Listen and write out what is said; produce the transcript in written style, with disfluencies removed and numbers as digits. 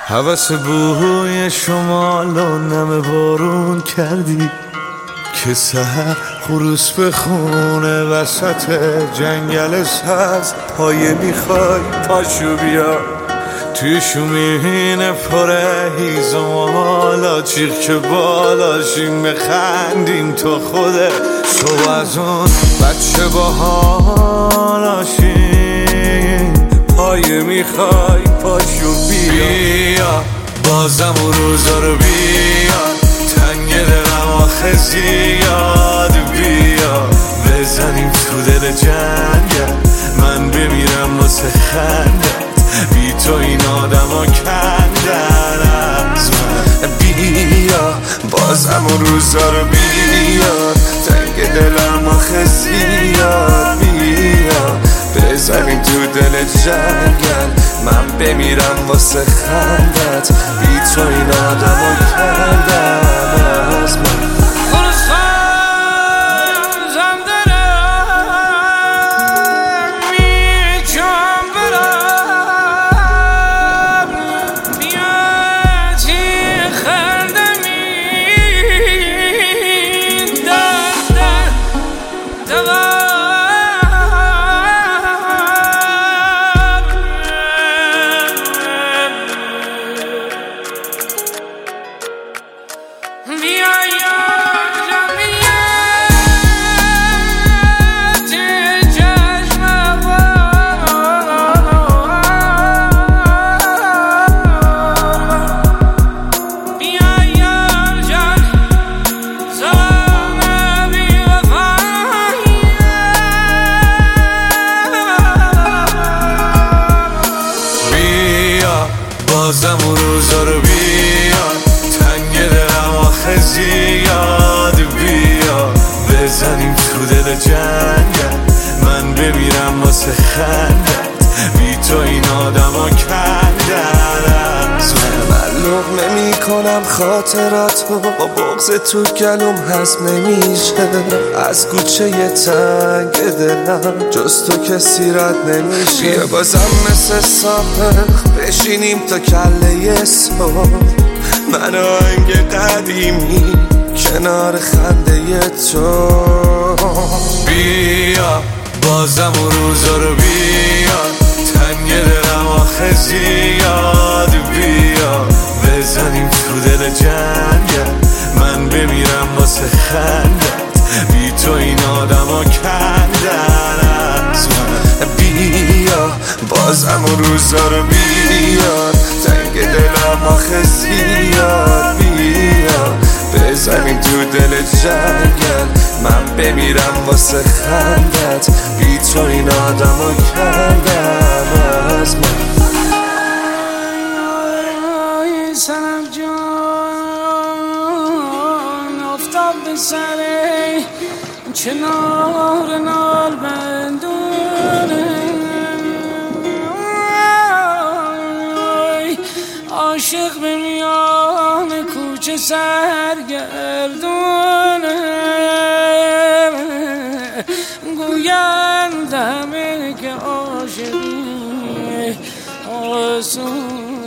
هوس بوی شمال و نم بارون کردی که سحر خروس بخونه وسط جنگل سبز. پایه میخوای پاشو بیا توی شومین پره هیزمالا چیخ که بالاشیم بخندیم تو خوده تو از اون بچه باحالاشیم. پایه میخوای پاشو بیا بازم اون روزا رو بیا تنگ دلم آخه زیاد بیا بزنیم تو دل جنگل من بمیرم واسه خندت بی تو این آدم ها کندن از من. بیا بازم اون روزا رو بیا تنگ دلم آخه زیاد بیا بزنیم تو دل جنگل من بمیرم واسه خندت بی تو این آدم ها کندن از من. بازم اون روزا رو بیا تنگ دلم آخه زیاد بیا بزنیم تو دل جنگل من بمیرم واسه خندت بی تو این آدم ها کندن از من. لقمه میکنم خاطراتو با بغض تو گلوم هضم نمیشه از کوچه تنگ دلم جز تو کسی رد نمیشه. بیا بازم مثل سابق بشینیم تا کله صبح من آهنگ قدیمی کنار خنده تو. بیا بازم اون روزا رو بیا تنگ دلم آخه زیاد بیا بزنیم تو دل جنگل من بمیرم واسه خندت بی تو این آدم ها کندن از من. بیا بازم اون روزا رو بیا تنگ دلم آخه زیاد بیا بزنیم تو دل جنگل من بمیرم واسه خندت بی تو این آدم ها کندن از من. سنم جان افتاد به سره کنار نال بندونه عاشق به میان کوچه سرگردونه گویند همه که عاشقی آسون